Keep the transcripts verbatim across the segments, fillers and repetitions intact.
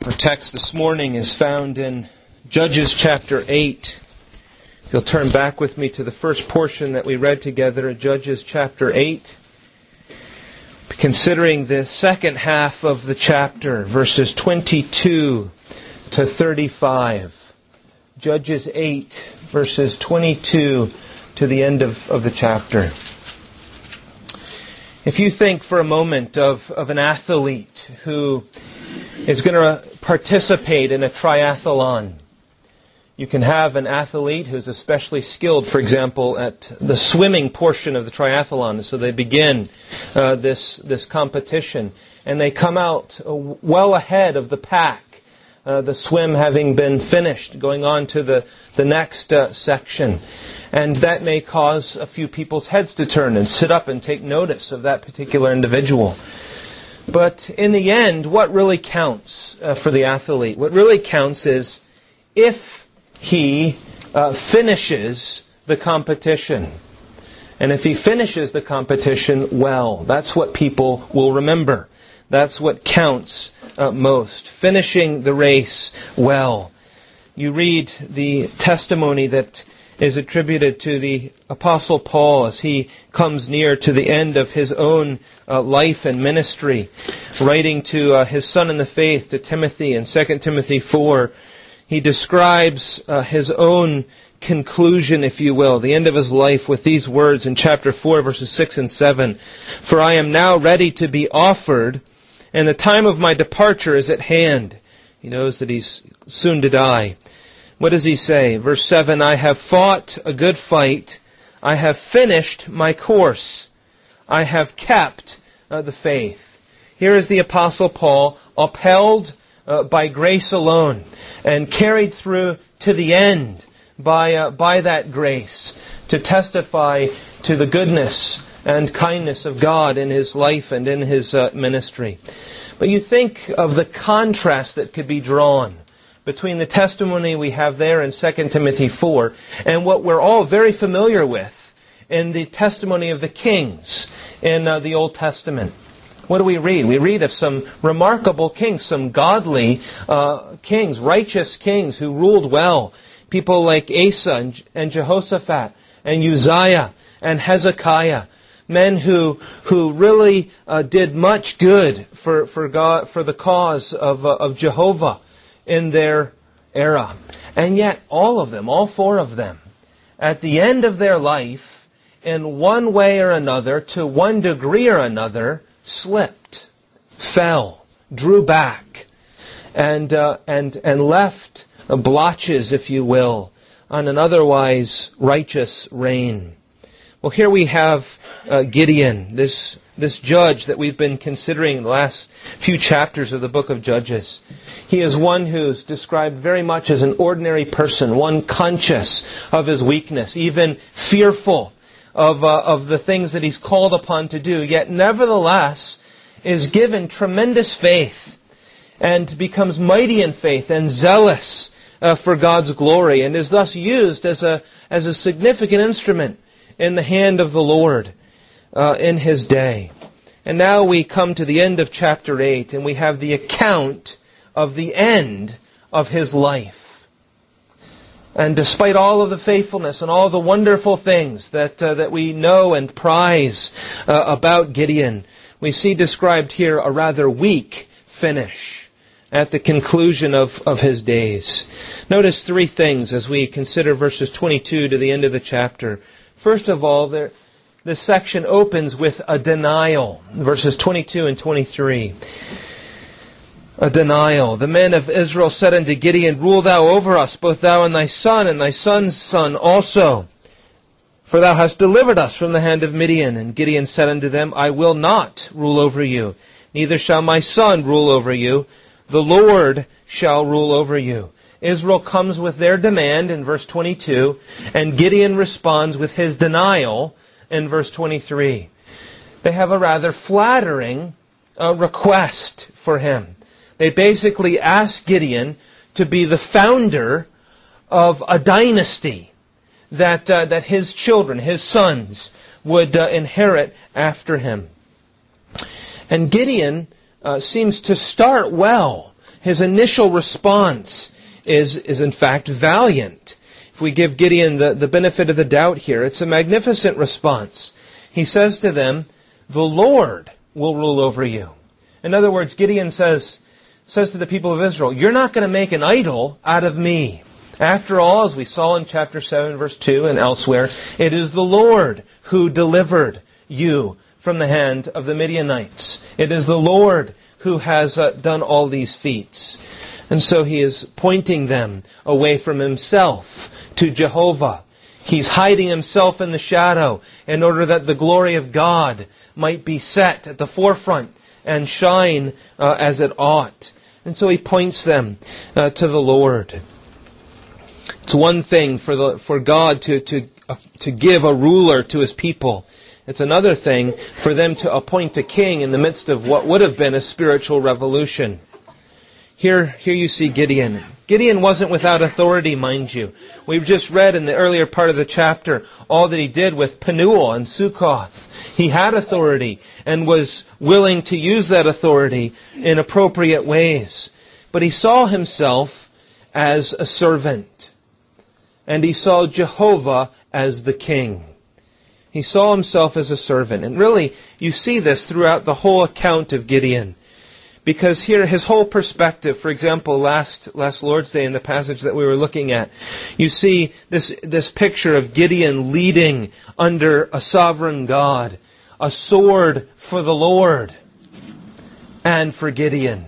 Our text this morning is found in Judges chapter eight. If you'll turn back with me to the first portion that we read together, Judges chapter eight. Considering the second half of the chapter, verses twenty-two to thirty-five. Judges eight, verses twenty-two to the end of, of the chapter. If you think for a moment of, of an athlete who is going to participate in a triathlon. You can have an athlete who's especially skilled, for example, at the swimming portion of the triathlon. So they begin uh, this this competition, and they come out well ahead of the pack, uh, the swim having been finished, going on to the, the next uh, section. And that may cause a few people's heads to turn and sit up and take notice of that particular individual. But in the end, what really counts uh, for the athlete? What really counts is if he uh, finishes the competition. And if he finishes the competition well, that's what people will remember. That's what counts uh, most. Finishing the race well. You read the testimony that is attributed to the Apostle Paul as he comes near to the end of his own uh, life and ministry, writing to uh, his son in the faith, to Timothy, in Second Timothy four. He describes uh, his own conclusion, if you will, the end of his life with these words in chapter four, verses six and seven. For I am now ready to be offered, and the time of my departure is at hand. He knows that he's soon to die. What does he say? Verse seven, I have fought a good fight. I have finished my course. I have kept uh, the faith. Here is the Apostle Paul, upheld uh, by grace alone and carried through to the end by uh, by that grace to testify to the goodness and kindness of God in his life and in his uh, ministry. But you think of the contrast that could be drawn between the testimony we have there in Second Timothy four and what we're all very familiar with in the testimony of the kings in uh, the Old Testament. What do we read? We read of some remarkable kings, some godly uh, kings, righteous kings who ruled well. People like Asa and, and Jehoshaphat and Uzziah and Hezekiah. Men who who really uh, did much good for for God, for the cause of uh, of Jehovah in their era. And yet all of them, all four of them, at the end of their life, in one way or another, to one degree or another, slipped, fell, drew back, and uh, and and left blotches, if you will, on an otherwise righteous reign. Well, here we have uh, Gideon, this this judge that we've been considering in the last few chapters of the book of Judges. He is one who's described very much as an ordinary person, one conscious of his weakness, even fearful of uh, of the things that he's called upon to do, yet nevertheless is given tremendous faith and becomes mighty in faith and zealous uh, for God's glory, and is thus used as a as a significant instrument in the hand of the Lord uh, in his day. And now we come to the end of chapter eight, and we have the account of the end of his life. And despite all of the faithfulness and all the wonderful things that uh, that we know and prize uh, about Gideon, we see described here a rather weak finish at the conclusion of, of his days. Notice three things as we consider verses twenty-two to the end of the chapter. First of all, there, this section opens with a denial, verses twenty-two and twenty-three. A denial. The men of Israel said unto Gideon, Rule thou over us, both thou and thy son, and thy son's son also. For thou hast delivered us from the hand of Midian. And Gideon said unto them, I will not rule over you, neither shall my son rule over you. The Lord shall rule over you. Israel comes with their demand in verse twenty-two, and Gideon responds with his denial in verse twenty-three. They have a rather flattering uh, request for him. They basically ask Gideon to be the founder of a dynasty that uh, that his children, his sons, would uh, inherit after him. And Gideon uh, seems to start well. his initial response is, is in fact valiant. If we give Gideon the, the benefit of the doubt here, it's a magnificent response. He says to them, the Lord will rule over you. In other words, Gideon says, says to the people of Israel, you're not going to make an idol out of me. After all, as we saw in chapter seven, verse two and elsewhere, it is the Lord who delivered you from the hand of the Midianites. It is the Lord who has uh, done all these feats. And so he is pointing them away from himself to Jehovah. He's hiding himself in the shadow in order that the glory of God might be set at the forefront and shine uh, as it ought. And so he points them uh, to the Lord. It's one thing for the for God to to uh, to give a ruler to his people. It's another thing for them to appoint a king in the midst of what would have been a spiritual revolution. Here, here you see Gideon. Gideon wasn't without authority, mind you. We've just read in the earlier part of the chapter all that he did with Penuel and Sukkoth. He had authority and was willing to use that authority in appropriate ways. But he saw himself as a servant. And he saw Jehovah as the king. He saw himself as a servant. And really, you see this throughout the whole account of Gideon. Because here, his whole perspective, for example, last last Lord's Day in the passage that we were looking at, you see this, this picture of Gideon leading under a sovereign God, a sword for the Lord and for Gideon.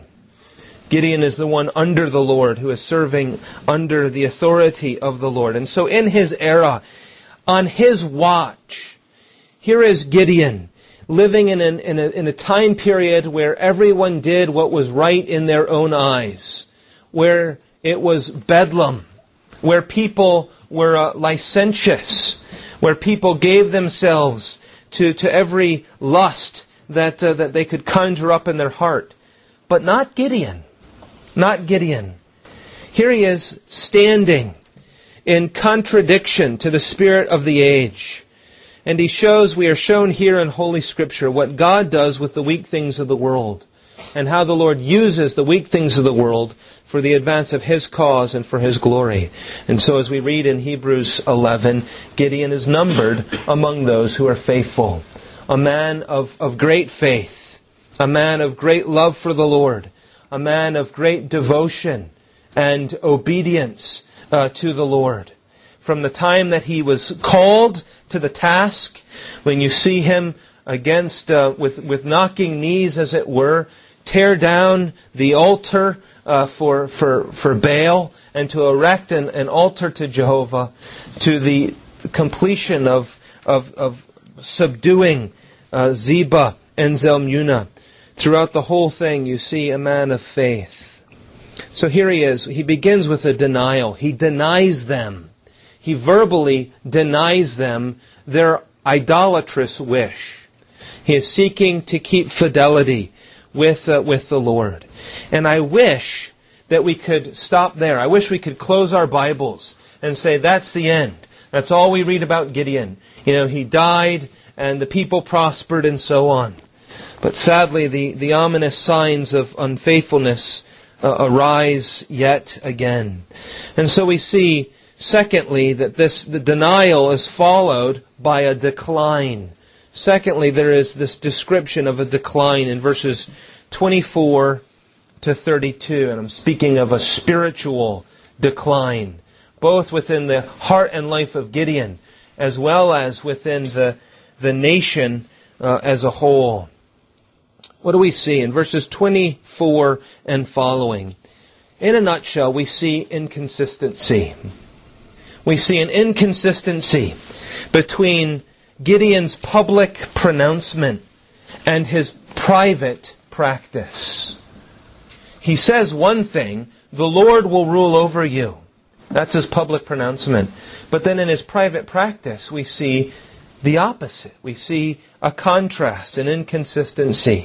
Gideon is the one under the Lord who is serving under the authority of the Lord. And so in his era, on his watch, here is Gideon living in, an, in, a, in a time period where everyone did what was right in their own eyes, where it was bedlam, where people were uh, licentious, where people gave themselves to, to every lust that, uh, that they could conjure up in their heart. But not Gideon. Not Gideon. Here he is standing in contradiction to the spirit of the age. And he shows, we are shown here in Holy Scripture what God does with the weak things of the world, and how the Lord uses the weak things of the world for the advance of His cause and for His glory. And so as we read in Hebrews eleven, Gideon is numbered among those who are faithful. A man of, of great faith, a man of great love for the Lord, a man of great devotion and obedience uh, to the Lord. From the time that he was called to the task, when you see him against, uh, with, with knocking knees as it were, tear down the altar uh, for, for, for Baal and to erect an, an altar to Jehovah, to the completion of, of, of subduing uh, Zebah and Zalmunna. Throughout the whole thing, you see a man of faith. So here he is. He begins with a denial. He denies them. He verbally denies them their idolatrous wish. He is seeking to keep fidelity with uh, with the Lord. And I wish that we could stop there. I wish we could close our Bibles and say, that's the end. That's all we read about Gideon. You know, he died and the people prospered and so on. But sadly, the, the ominous signs of unfaithfulness uh, arise yet again. And so we see, secondly, that this the denial is followed by a decline. Secondly, there is this description of a decline in verses twenty-four to thirty-two. And I'm speaking of a spiritual decline, both within the heart and life of Gideon, as well as within the, the nation uh, as a whole. What do we see in verses twenty-four and following? In a nutshell, we see inconsistency. We see an inconsistency between Gideon's public pronouncement and his private practice. He says one thing, the Lord will rule over you. That's his public pronouncement. But then in his private practice, we see the opposite. We see a contrast, an inconsistency.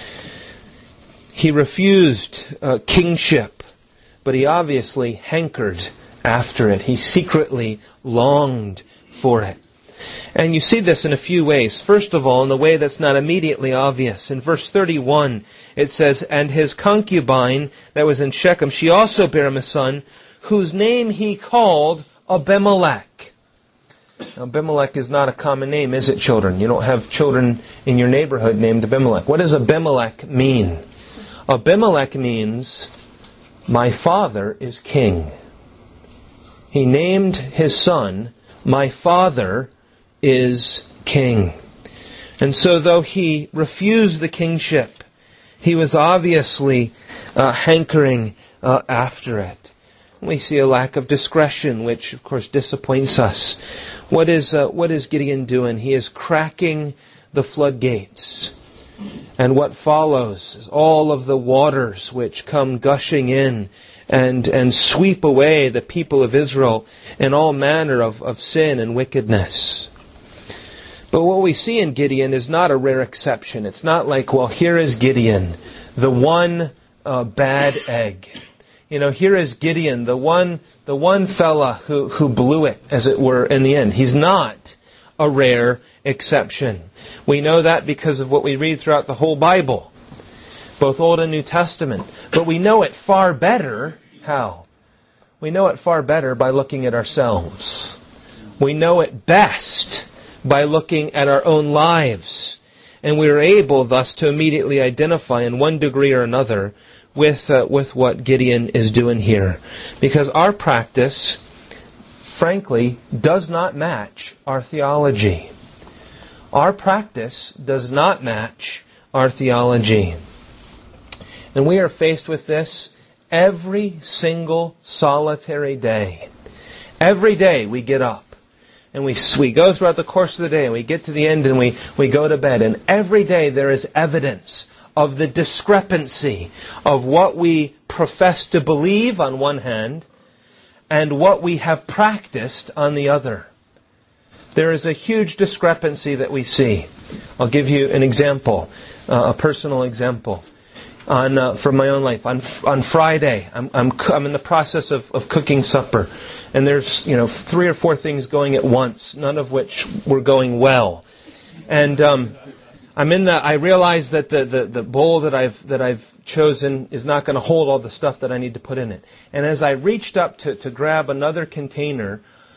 He refused uh, kingship, but he obviously hankered after it. He secretly longed for it. And you see this in a few ways. First of all, in a way that's not immediately obvious. In verse thirty-one, it says, "And his concubine that was in Shechem, she also bare him a son, whose name he called Abimelech." Now, Abimelech is not a common name, is it, children? You don't have children in your neighborhood named Abimelech. What does Abimelech mean? Abimelech means, my father is king. He named his son, my father is king. And so though he refused the kingship, he was obviously uh, hankering uh, after it. We see a lack of discretion, which of course disappoints us. What is uh, what is Gideon doing? He is cracking the floodgates. And what follows is all of the waters which come gushing in and and sweep away the people of Israel in all manner of, of sin and wickedness. But what we see in Gideon is not a rare exception. It's not like, well, here is Gideon, the one uh, bad egg. You know, here is Gideon, the one the one fella who, who blew it, as it were, in the end. He's not a rare exception. We know that because of what we read throughout the whole Bible, both Old and New Testament. But we know it far better. How? We know it far better by looking at ourselves. We know it best by looking at our own lives. And we are able thus to immediately identify in one degree or another with uh, with what Gideon is doing here. Because our practice, frankly, does not match our theology. Our practice does not match our theology. And we are faced with this every single solitary day. Every day we get up and we we go throughout the course of the day and we get to the end and we, we go to bed. And every day there is evidence of the discrepancy of what we profess to believe on one hand and what we have practiced on the other. There is a huge discrepancy that we see. I'll give you an example, uh, a personal example on uh, from my own life. On on Friday, I'm I'm I'm in the process of, of cooking supper, and there's you know three or four things going at once, none of which were going well, and um, I'm in the. I realize that the, the, the bowl that I've that I've chosen is not going to hold all the stuff that I need to put in it. And as I reached up to, to grab another container,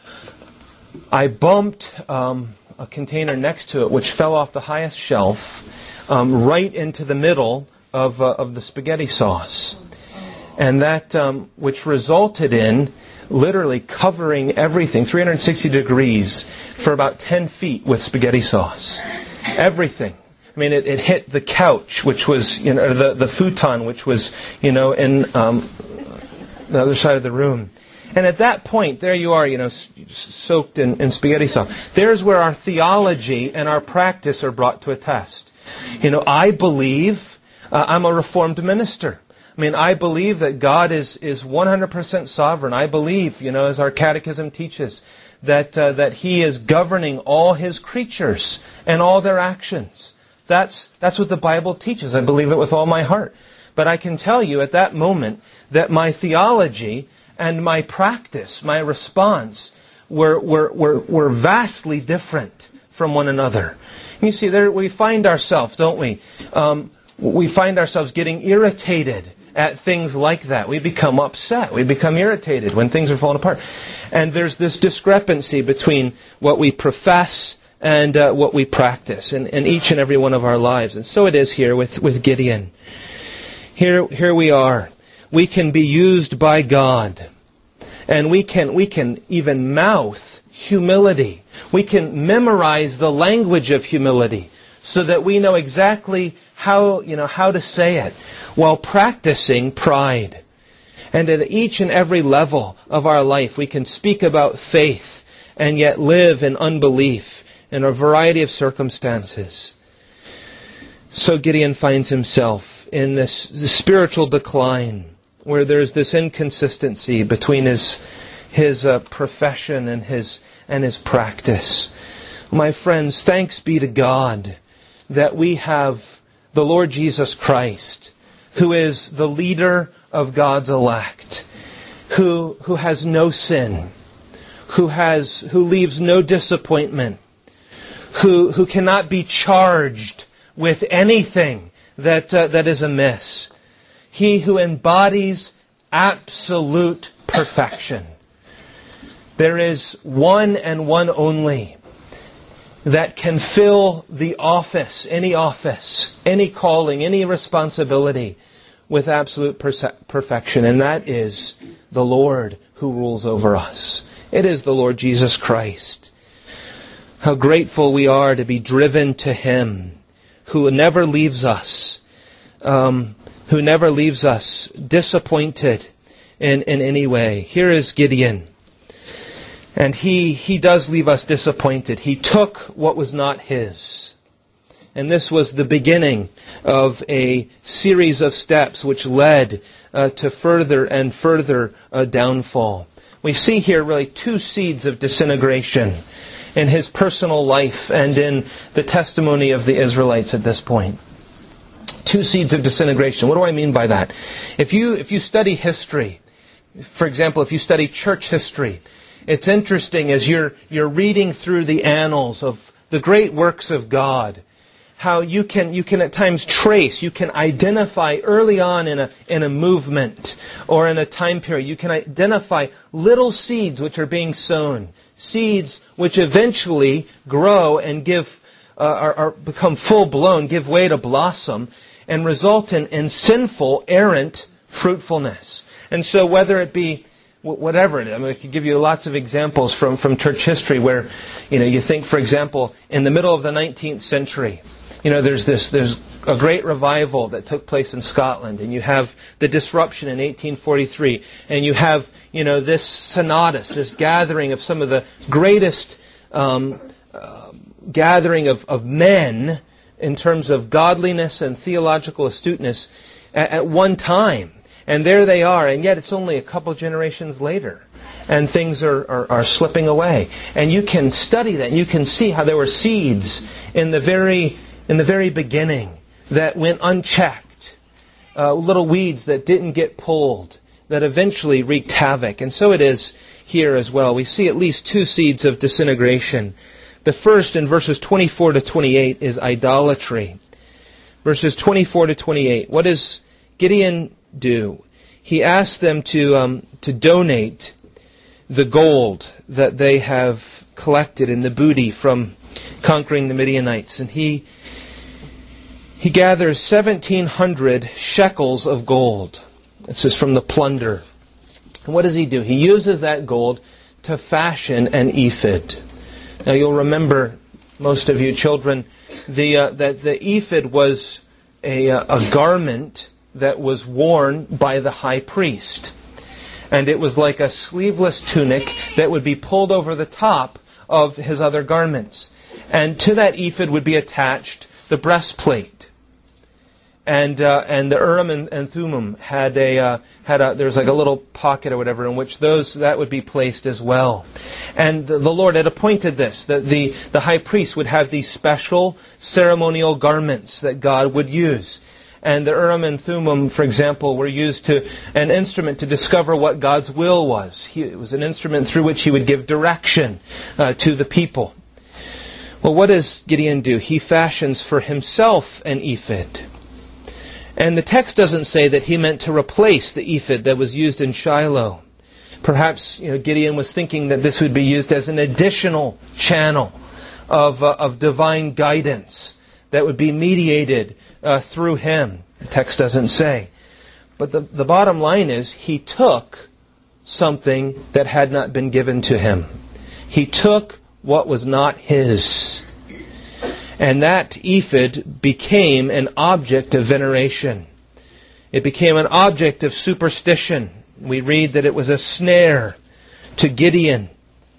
I bumped um, a container next to it, which fell off the highest shelf, um, right into the middle of uh, of the spaghetti sauce, and that um, which resulted in literally covering everything, three hundred sixty degrees, for about ten feet with spaghetti sauce. Everything. I mean, it, it hit the couch, which was, you know, the, the futon, which was, you know, in um, the other side of the room. And at that point, there you are, you know, soaked in, in spaghetti sauce. There's where our theology and our practice are brought to a test. You know, I believe, uh, I'm a Reformed minister. I mean, I believe that God is, is one hundred percent sovereign. I believe, you know, as our catechism teaches, that uh, that He is governing all His creatures and all their actions. That's that's what the Bible teaches. I believe it with all my heart. But I can tell you at that moment that my theology and my practice, my response, were were were, were vastly different from one another. You see, there we find ourselves, don't we? Um, we find ourselves getting irritated at things like that. We become upset. We become irritated when things are falling apart. And there's this discrepancy between what we profess and uh, what we practice in, in each and every one of our lives. And so it is here with, with Gideon. Here, here we are. We can be used by God. And we can, we can even mouth humility. We can memorize the language of humility so that we know exactly how, you know, how to say it while practicing pride. And at each and every level of our life, we can speak about faith and yet live in unbelief in a variety of circumstances. So Gideon finds himself in this, this spiritual decline where there's this inconsistency between his his uh, profession and his and his practice. My friends, thanks be to God that we have the Lord Jesus Christ, who is the leader of God's elect, who who has no sin, who has who leaves no disappointment who, who cannot be charged with anything that, uh, that is amiss. He who embodies absolute perfection. There is one and one only that can fill the office, any office, any calling, any responsibility with absolute perse- perfection, and that is the Lord who rules over us. It is the Lord Jesus Christ. How grateful we are to be driven to Him, who never leaves us, um, who never leaves us disappointed in, in any way. Here is Gideon. And he, he does leave us disappointed. He took what was not his. And this was the beginning of a series of steps which led uh, to further and further uh, downfall. We see here really two seeds of disintegration in his personal life and in the testimony of the Israelites at this point. Two seeds of disintegration. What do I mean by that? If you, if you study history, for example, if you study church history, it's interesting as you're, you're reading through the annals of the great works of God, how you can, you can at times trace, you can identify early on in a, in a movement or in a time period, you can identify little seeds which are being sown, seeds which eventually grow and give, uh, are, are become full blown, give way to blossom and result in, in sinful, errant fruitfulness. And so whether it be whatever it is. I mean, I could give you lots of examples from, from church history where, you know, you think, for example, in the middle of the nineteenth century, you know, there's this, there's a great revival that took place in Scotland, and you have the disruption in eighteen forty-three, and you have, you know, this synodos, this gathering of some of the greatest um, uh, gathering of, of men in terms of godliness and theological astuteness at, at one time. And there they are, and yet it's only a couple generations later. And things are, are, are slipping away. And you can study that, and you can see how there were seeds in the very in the very beginning that went unchecked. Uh, little weeds that didn't get pulled, that eventually wreaked havoc. And so it is here as well. We see at least two seeds of disintegration. The first, in verses twenty-four to twenty-eight, is idolatry. Verses twenty-four to twenty-eight. What does Gideon do? He asks them to um, to donate the gold that they have collected in the booty from conquering the Midianites, and he he gathers seventeen hundred shekels of gold. This is from the plunder. And what does he do? He uses that gold to fashion an ephod. Now you'll remember, most of you children, the uh, that the ephod was a a garment that was worn by the high priest. And it was like a sleeveless tunic that would be pulled over the top of his other garments. And to that ephod would be attached the breastplate. And uh, and the Urim and, and Thummim had a uh, had a there was like a little pocket or whatever in which those that would be placed as well. And the, the Lord had appointed this, that the the high priest would have these special ceremonial garments that God would use. And the Urim and Thummim, for example, were used to an instrument to discover what God's will was. He, it was an instrument through which He would give direction uh, to the people. Well, what does Gideon do? He fashions for himself an ephod. And the text doesn't say that he meant to replace the ephod that was used in Shiloh. Perhaps, you know, Gideon was thinking that this would be used as an additional channel of uh, of divine guidance that would be mediated Uh, through him. The text doesn't say. But the, the bottom line is, he took something that had not been given to him. He took what was not his. And that ephod became an object of veneration. It became an object of superstition. We read that it was a snare to Gideon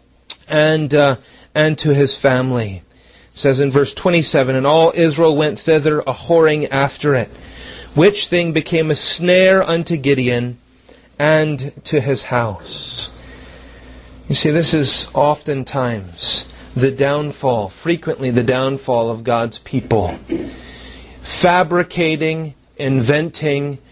and uh, and to his family. It says in verse twenty-seven, and all Israel went thither a-whoring after it, which thing became a snare unto Gideon and to his house. You see, this is oftentimes the downfall, frequently the downfall of God's people. Fabricating, inventing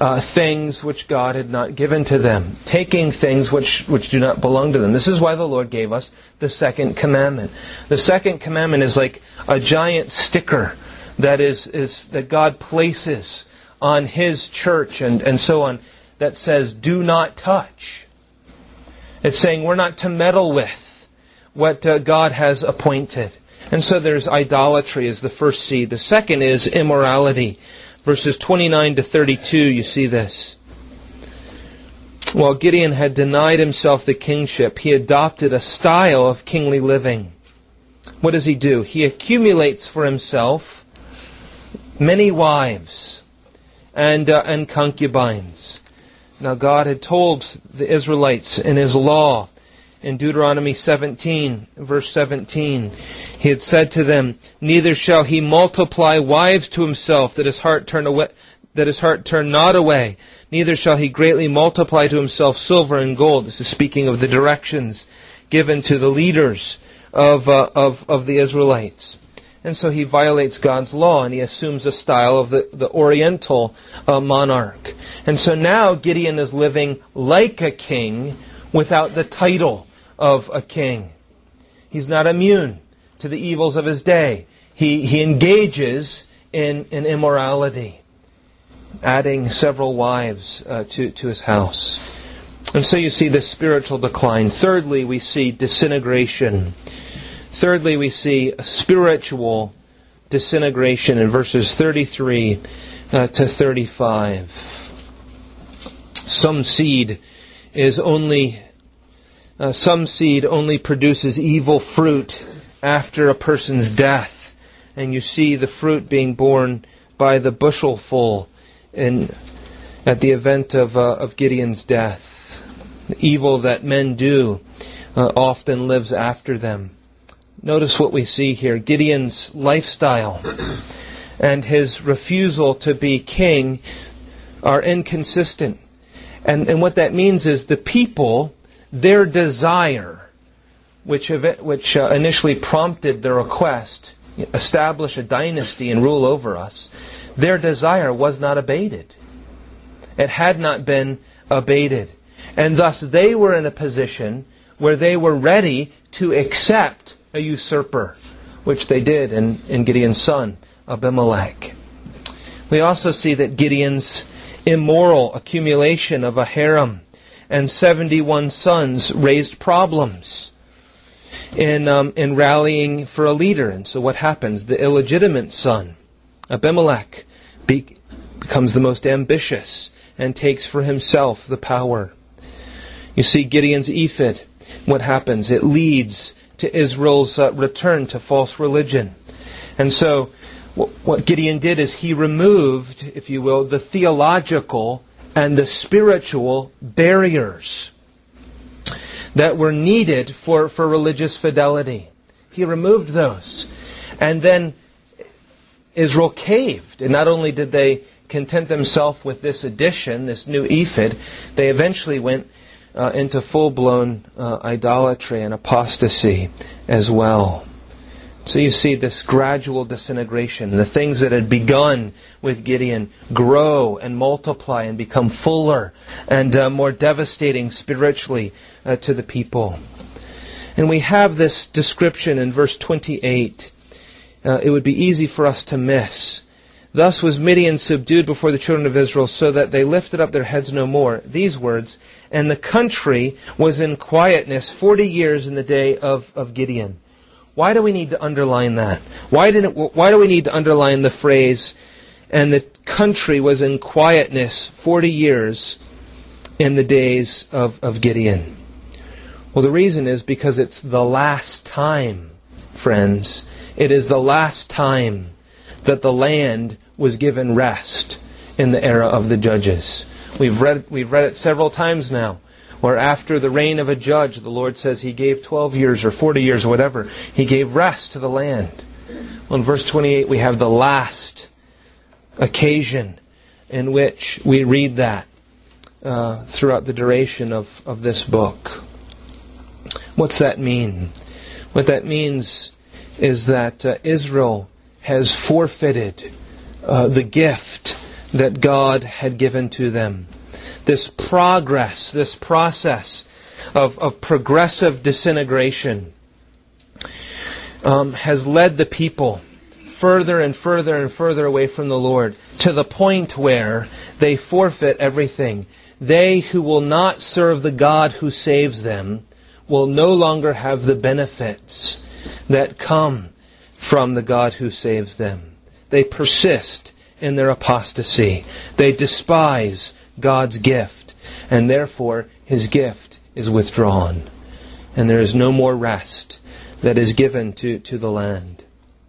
uh, things which God had not given to them, taking things which, which do not belong to them. This is why the Lord gave us the second commandment. The second commandment is like a giant sticker that is, is that God places on His church and, and so on, that says, do not touch. It's saying we're not to meddle with what uh, God has appointed. And so there's idolatry as the first seed. The second is immorality. Verses twenty-nine to thirty-two, you see this. While Gideon had denied himself the kingship, he adopted a style of kingly living. What does he do? He accumulates for himself many wives and uh, and concubines. Now God had told the Israelites in His law, in Deuteronomy seventeen, verse seventeen, He had said to them, neither shall he multiply wives to himself, that his heart turn away, that his heart turn not away. Neither shall he greatly multiply to himself silver and gold. This is speaking of the directions given to the leaders of uh, of of the Israelites. And so he violates God's law, and he assumes a style of the, the Oriental uh, monarch. And so now Gideon is living like a king without the title of a king. He's not immune to the evils of his day. He he engages in, in immorality, adding several wives uh, to, to his house. And so you see this spiritual decline. Thirdly, we see disintegration. Thirdly, we see a spiritual disintegration in verses thirty-three uh, to thirty-five. Some seed is only, uh, some seed only produces evil fruit after a person's death. And you see the fruit being borne by the bushelful in, at the event of, uh, of Gideon's death. The evil that men do uh, often lives after them. Notice what we see here. Gideon's lifestyle and his refusal to be king are inconsistent. And, and what that means is the people, their desire, which, which uh, initially prompted the request, establish a dynasty and rule over us, their desire was not abated. It had not been abated. And thus they were in a position where they were ready to accept a usurper, which they did in, in Gideon's son, Abimelech. We also see that Gideon's immoral accumulation of a harem and seventy-one sons raised problems in um, in rallying for a leader. And so what happens? The illegitimate son, Abimelech, be, becomes the most ambitious and takes for himself the power. You see Gideon's ephod. What happens? It leads to Israel's uh, return to false religion. And so what Gideon did is he removed, if you will, the theological and the spiritual barriers that were needed for, for religious fidelity. He removed those. And then Israel caved. And not only did they content themselves with this addition, this new ephod, they eventually went uh, into full-blown uh, idolatry and apostasy as well. So you see this gradual disintegration. The things that had begun with Gideon grow and multiply and become fuller and uh, more devastating spiritually uh, to the people. And we have this description in verse twenty-eight. Uh, it would be easy for us to miss. Thus was Midian subdued before the children of Israel, so that they lifted up their heads no more. These words, and the country was in quietness forty years in the day of, of Gideon. Why do we need to underline that? Why did it, why do we need to underline the phrase, and the country was in quietness forty years in the days of, of Gideon? Well, the reason is because it's the last time, friends. It is the last time that the land was given rest in the era of the judges. We've read, we've read it several times now, where after the reign of a judge, the Lord says He gave twelve years or forty years or whatever. He gave rest to the land. Well, in verse twenty-eight, we have the last occasion in which we read that uh, throughout the duration of, of this book. What's that mean? What that means is that uh, Israel has forfeited uh, the gift that God had given to them. This progress, this process of, of progressive disintegration um, has led the people further and further and further away from the Lord, to the point where they forfeit everything. They who will not serve the God who saves them will no longer have the benefits that come from the God who saves them. They persist in their apostasy. They despise God's gift, and therefore His gift is withdrawn. And there is no more rest that is given to, to the land.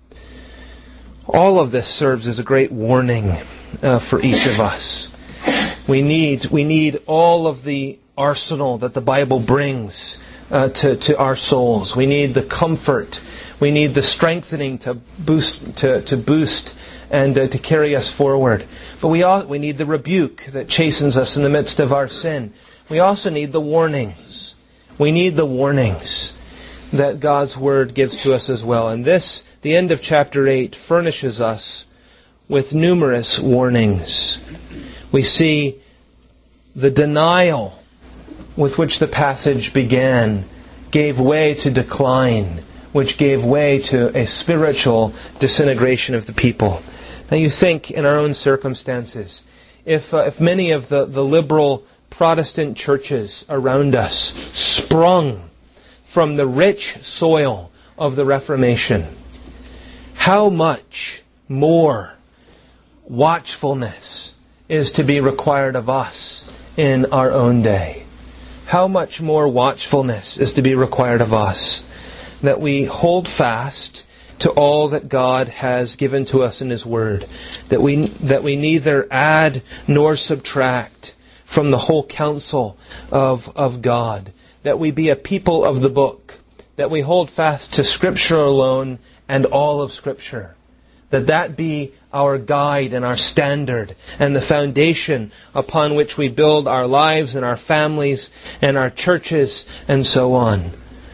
All of this serves as a great warning uh, for each of us. We need we need all of the arsenal that the Bible brings uh, to to our souls. We need the comfort. We need the strengthening to boost to to boost and uh, to carry us forward. But we all we need the rebuke that chastens us in the midst of our sin. We also need the warnings. We need the warnings that God's Word gives to us as well. And this, the end of chapter eight, furnishes us with numerous warnings. We see the denial with which the passage began gave way to decline, which gave way to a spiritual disintegration of the people. Now you think in our own circumstances, if uh, if many of the, the liberal Protestant churches around us sprung from the rich soil of the Reformation, how much more watchfulness is to be required of us in our own day. How much more watchfulness is to be required of us, that we hold fast to all that God has given to us in His Word, that we that we neither add nor subtract from the whole counsel of, of God, that we be a people of the book, that we hold fast to Scripture alone and all of Scripture, that that be our guide and our standard and the foundation upon which we build our lives and our families and our churches and so on.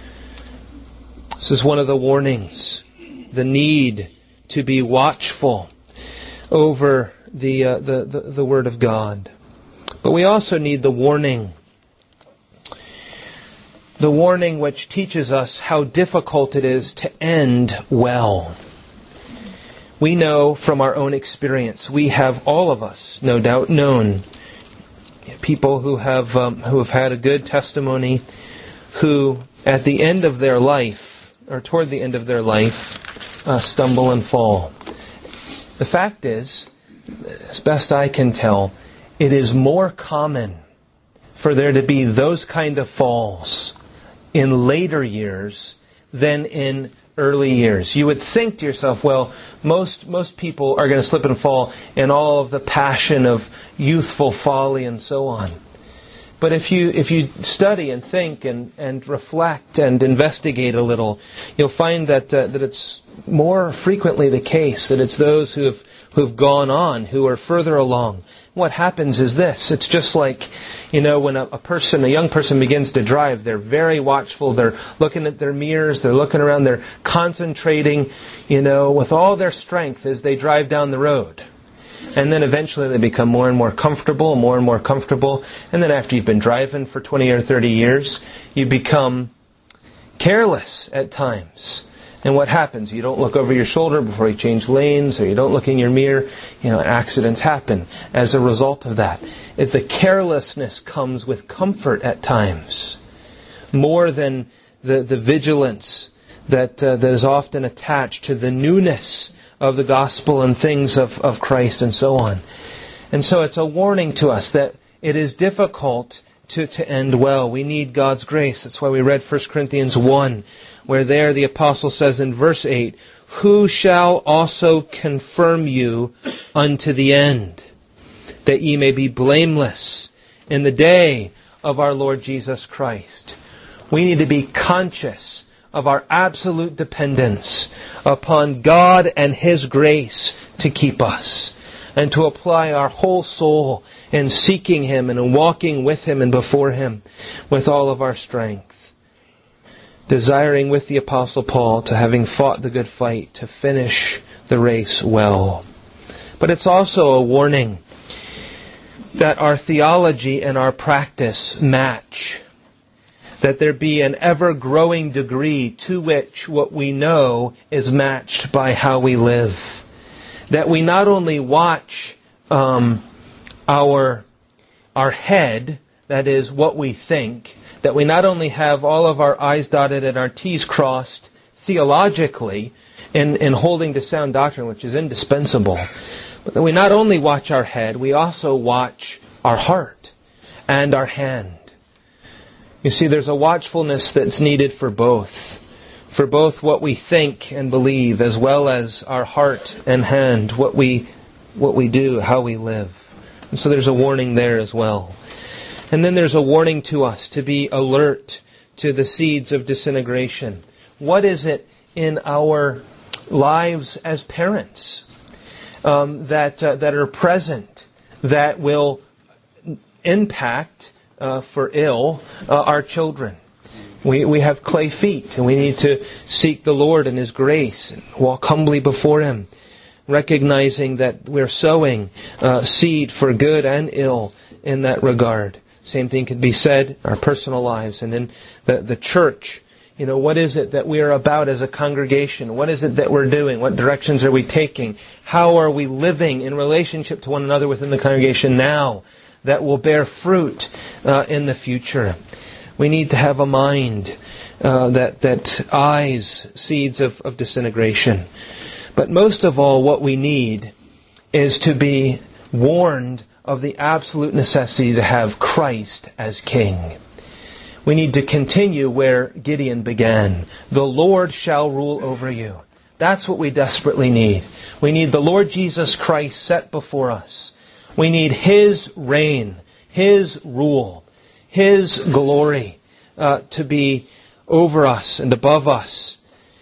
This is one of the warnings, the need to be watchful over the, uh, the, the, the Word of God. But we also need the warning, the warning which teaches us how difficult it is to end well. We know from our own experience, we have, all of us, no doubt, known people who have um, who have had a good testimony, who at the end of their life, or toward the end of their life, uh, stumble and fall. The fact is, as best I can tell, it is more common for there to be those kind of falls in later years than in early years. You would think to yourself, well, most most people are going to slip and fall in all of the passion of youthful folly and so on. But if you if you study and think and, and reflect and investigate a little, you'll find that uh, that it's more frequently the case that it's those who have who have gone on, who are further along. What happens is this. It's just like, you know, when a, a person, a young person begins to drive, they're very watchful. They're looking at their mirrors. They're looking around. They're concentrating, you know, with all their strength as they drive down the road. And then eventually they become more and more comfortable, more and more comfortable. And then after you've been driving for twenty or thirty years, you become careless at times. And what happens? You don't look over your shoulder before you change lanes, or you don't look in your mirror. You know, accidents happen as a result of that. If the carelessness comes with comfort at times, more than the, the vigilance that uh, that is often attached to the newness of the gospel and things of, of Christ and so on. And so it's a warning to us that it is difficult to, to end well. We need God's grace. That's why we read First Corinthians one, where there the apostle says in verse eight, "Who shall also confirm you unto the end, that ye may be blameless in the day of our Lord Jesus Christ." We need to be conscious of our absolute dependence upon God and His grace to keep us, and to apply our whole soul in seeking Him and in walking with Him and before Him with all of our strength, desiring with the Apostle Paul to, having fought the good fight, to finish the race well. But it's also a warning that our theology and our practice match. That there be an ever-growing degree to which what we know is matched by how we live. That we not only watch um, our our head, that is, what we think, that we not only have all of our I's dotted and our T's crossed theologically in, in holding to sound doctrine, which is indispensable, but that we not only watch our head, we also watch our heart and our hand. You see, there's a watchfulness that's needed for both. For both what we think and believe, as well as our heart and hand, what we what we do, how we live. And so there's a warning there as well. And then there's a warning to us to be alert to the seeds of disintegration. What is it in our lives as parents um, that uh, that are present that will impact uh, for ill uh, our children? We we have clay feet, and we need to seek the Lord and His grace and walk humbly before Him, recognizing that we're sowing uh, seed for good and ill in that regard. Same thing can be said in our personal lives and in the, the church. You know, what is it that we are about as a congregation? What is it that we're doing? What directions are we taking? How are we living in relationship to one another within the congregation now that will bear fruit uh, in the future? We need to have a mind uh, that that eyes seeds of, of disintegration. But most of all, what we need is to be warned of the absolute necessity to have Christ as King. We need to continue where Gideon began. The Lord shall rule over you. That's what we desperately need. We need the Lord Jesus Christ set before us. We need His reign, His rule, His glory uh, to be over us and above us.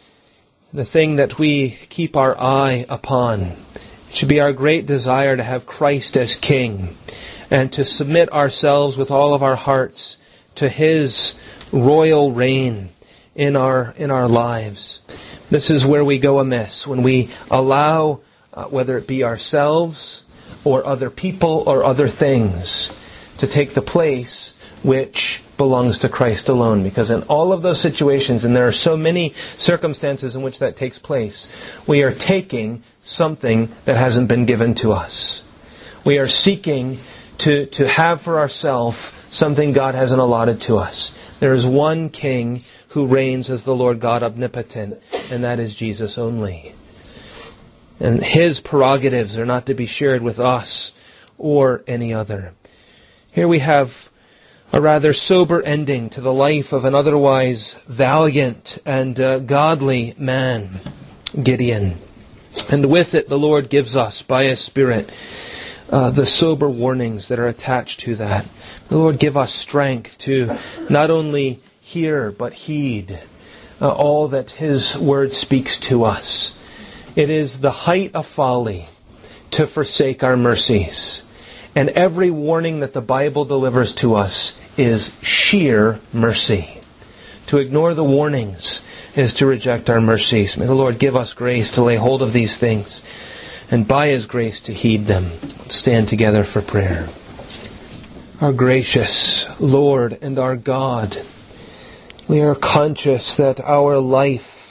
The thing that we keep our eye upon. It should be our great desire to have Christ as King and to submit ourselves with all of our hearts to His royal reign in our in our lives. This is where we go amiss, when we allow, uh, whether it be ourselves or other people or other things, to take the place which belongs to Christ alone. Because in all of those situations, and there are so many circumstances in which that takes place, we are taking something that hasn't been given to us. We are seeking to, to have for ourselves something God hasn't allotted to us. There is one King who reigns as the Lord God omnipotent, and that is Jesus only. And His prerogatives are not to be shared with us or any other. Here we have a rather sober ending to the life of an otherwise valiant and uh, godly man, Gideon. And with it, the Lord gives us, by His Spirit, uh, the sober warnings that are attached to that. The Lord give us strength to not only hear, but heed uh, all that His Word speaks to us. It is the height of folly to forsake our mercies. And every warning that the Bible delivers to us is sheer mercy. To ignore the warnings is to reject our mercies. May the Lord give us grace to lay hold of these things, and by His grace to heed them. Let's stand together for prayer. Our gracious Lord and our God, we are conscious that our life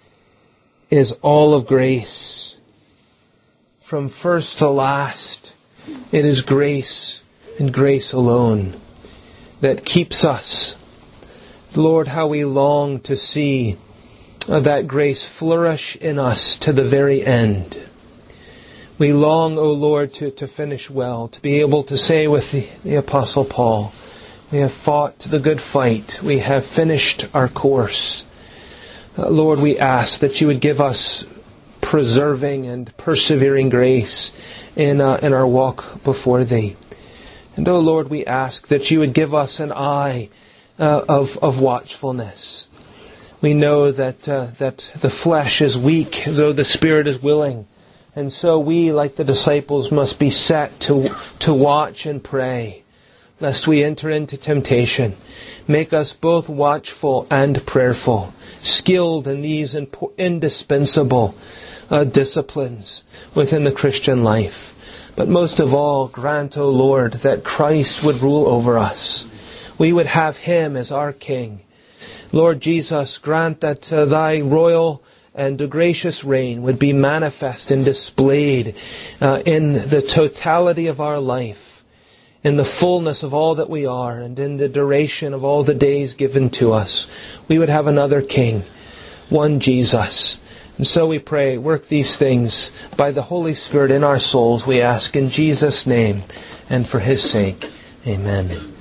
is all of grace. From first to last, it is grace and grace alone that keeps us. Lord, how we long to see that grace flourish in us to the very end. We long, O Lord, to, to finish well, to be able to say with the, the Apostle Paul, we have fought the good fight, we have finished our course. Uh, Lord, we ask that You would give us preserving and persevering grace in, uh, in our walk before Thee. And, O Lord, we ask that You would give us an eye uh, of, of watchfulness. We know that uh, that the flesh is weak, though the Spirit is willing. And so we, like the disciples, must be set to to watch and pray, lest we enter into temptation. Make us both watchful and prayerful, skilled in these indispensable uh, disciplines within the Christian life. But most of all, grant, O Lord, that Christ would rule over us. We would have Him as our King. Lord Jesus, grant that uh, Thy royal and gracious reign would be manifest and displayed uh, in the totality of our life, in the fullness of all that we are, and in the duration of all the days given to us. We would have another King, one Jesus. And so we pray, work these things by the Holy Spirit in our souls, we ask in Jesus' name and for His sake. Amen.